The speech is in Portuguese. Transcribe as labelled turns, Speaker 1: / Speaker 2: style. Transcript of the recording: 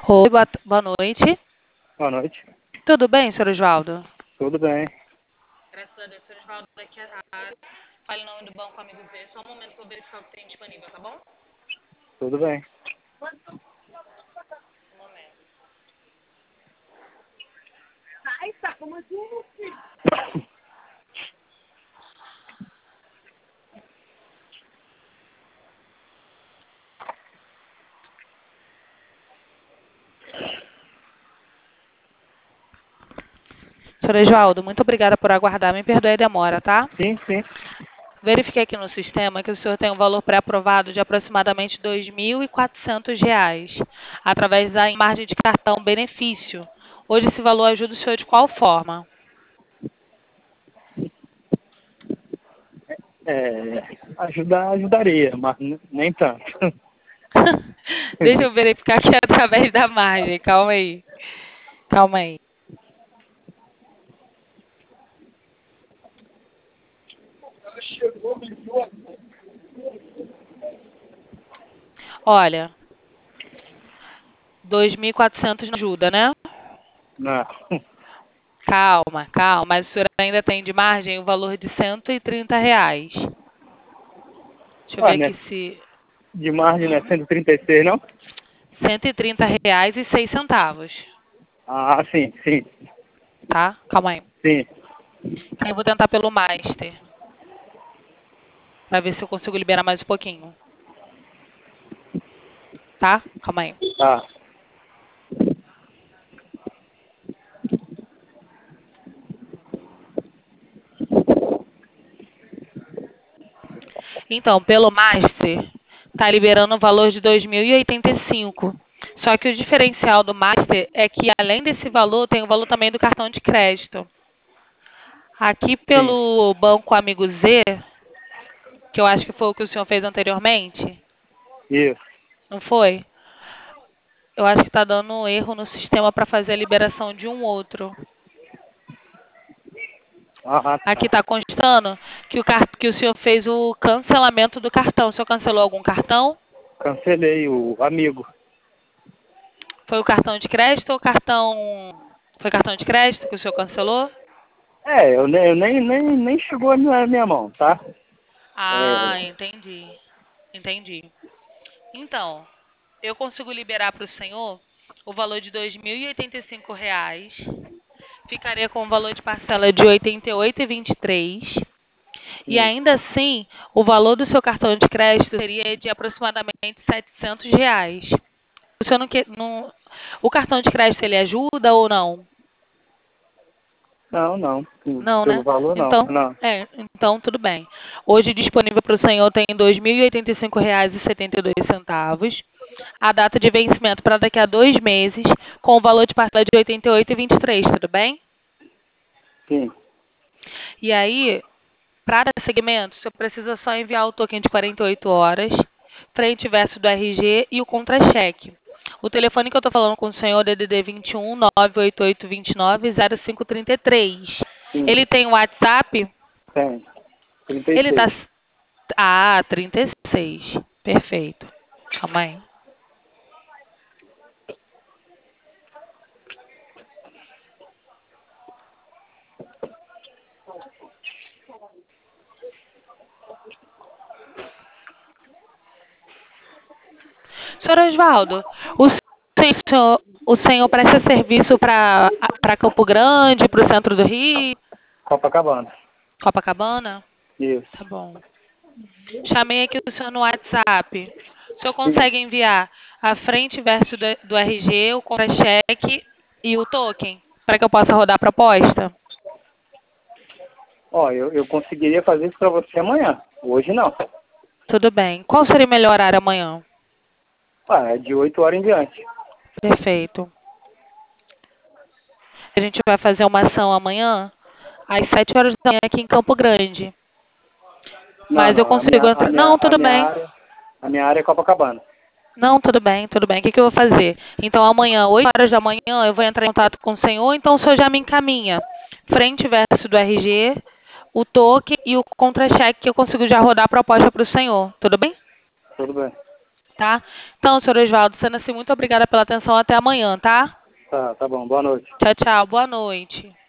Speaker 1: Oi, boa noite.
Speaker 2: Boa noite.
Speaker 1: Tudo bem, senhor Osvaldo?
Speaker 2: Tudo bem.
Speaker 1: Graças a Deus, senhor Osvaldo, daqui a fale em nome do Banco Amigo Z. Só um momento que eu verificar o que tem disponível, tá bom?
Speaker 2: Tudo bem.
Speaker 1: Um momento. Senhor Osvaldo, muito obrigada por aguardar. Me perdoe a demora, tá?
Speaker 2: Sim, sim.
Speaker 1: Verifiquei aqui no sistema que o senhor tem um valor pré-aprovado de aproximadamente R$ 2.400, através da margem de cartão benefício. Hoje esse valor ajuda o senhor de qual forma?
Speaker 2: Ajudaria, mas nem tanto.
Speaker 1: Deixa eu verificar aqui através da margem. Calma aí. Calma aí. Olha, 2.400 não ajuda, né?
Speaker 2: Não.
Speaker 1: Calma, calma. Mas o senhor ainda tem de margem o valor de R$ 130. Deixa eu ver
Speaker 2: Ué,
Speaker 1: aqui
Speaker 2: né?
Speaker 1: se...
Speaker 2: De margem não é 136, não?
Speaker 1: R$ 130,06,
Speaker 2: Ah, sim, sim,
Speaker 1: tá? Calma aí.
Speaker 2: sim.
Speaker 1: Eu vou tentar pelo Master, pra ver se eu consigo liberar mais um pouquinho. Tá? Calma aí.
Speaker 2: Tá.
Speaker 1: Então, pelo Master, tá liberando o valor de 2.085. Só que o diferencial do Master é que, além desse valor, tem o valor também do cartão de crédito. Aqui
Speaker 2: Sim.
Speaker 1: pelo Banco Amigo Z, que eu acho que foi o que o senhor fez anteriormente,
Speaker 2: Isso.
Speaker 1: não foi? Eu acho que está dando um erro no sistema para fazer a liberação de um outro.
Speaker 2: Ah,
Speaker 1: Aqui
Speaker 2: tá.
Speaker 1: está constando que o senhor fez o cancelamento do cartão. O senhor cancelou algum cartão?
Speaker 2: Cancelei o amigo.
Speaker 1: Foi o cartão de crédito ou cartão... Foi cartão de crédito que o senhor cancelou?
Speaker 2: Eu nem chegou na minha mão, tá?
Speaker 1: Ah,
Speaker 2: É,
Speaker 1: entendi. Entendi. Então, eu consigo liberar para o senhor o valor de R$ 2.085. Ficaria com o valor de parcela de R$ 88,23. E
Speaker 2: sim.
Speaker 1: ainda assim, o valor do seu cartão de crédito seria de aproximadamente R$ 700. O senhor não... O cartão de crédito ele ajuda ou não?
Speaker 2: Não, não.
Speaker 1: Não,
Speaker 2: Pelo
Speaker 1: né?
Speaker 2: valor, não.
Speaker 1: Então,
Speaker 2: Não.
Speaker 1: então tudo bem. Hoje disponível para o senhor tem R$ 2.085,72. A data de vencimento para daqui a 2 meses, com o valor de parcela de R$ 88,23, tudo bem?
Speaker 2: Sim.
Speaker 1: E aí, para dar seguimento, o senhor precisa só enviar o token de 48 horas, frente e verso do RG e o contra-cheque. O telefone que eu estou falando com o senhor é DDD 21 98829 0533.
Speaker 2: Sim.
Speaker 1: Ele tem o WhatsApp?
Speaker 2: Tem.
Speaker 1: Ele tá.
Speaker 2: 36.
Speaker 1: Ah, 36. Perfeito. Calma aí. Senhor Osvaldo, o senhor presta serviço para Campo Grande, para o centro do Rio,
Speaker 2: Copacabana.
Speaker 1: Copacabana?
Speaker 2: Isso.
Speaker 1: Tá bom. Chamei aqui o senhor no WhatsApp. O senhor
Speaker 2: Sim.
Speaker 1: consegue enviar a frente e verso do RG, o contra-cheque e o token, para que eu possa rodar a proposta?
Speaker 2: Ó, eu conseguiria fazer isso pra você amanhã. Hoje não.
Speaker 1: Tudo bem. Qual seria o melhor horário amanhã?
Speaker 2: Ah, é de 8 horas em diante.
Speaker 1: Perfeito. A gente vai fazer uma ação amanhã, às 7 horas da manhã aqui em Campo Grande.
Speaker 2: Não,
Speaker 1: Mas eu
Speaker 2: não. A
Speaker 1: consigo
Speaker 2: minha, a
Speaker 1: entrar.
Speaker 2: minha,
Speaker 1: Não,
Speaker 2: a
Speaker 1: tudo
Speaker 2: minha
Speaker 1: bem.
Speaker 2: área, a minha área é Copacabana.
Speaker 1: Não, tudo bem, tudo bem. O que que eu vou fazer? Então, amanhã, 8 horas da manhã, eu vou entrar em contato com o senhor, então o senhor já me encaminha. Frente e verso do RG, o toque e o contra-cheque que eu consigo já rodar a proposta para o senhor. Tudo bem?
Speaker 2: Tudo bem.
Speaker 1: tá? Então, senhor Oswaldo, sendo assim, muito obrigada pela atenção. Até amanhã, tá?
Speaker 2: Tá bom. Boa noite.
Speaker 1: Tchau, tchau. Boa noite.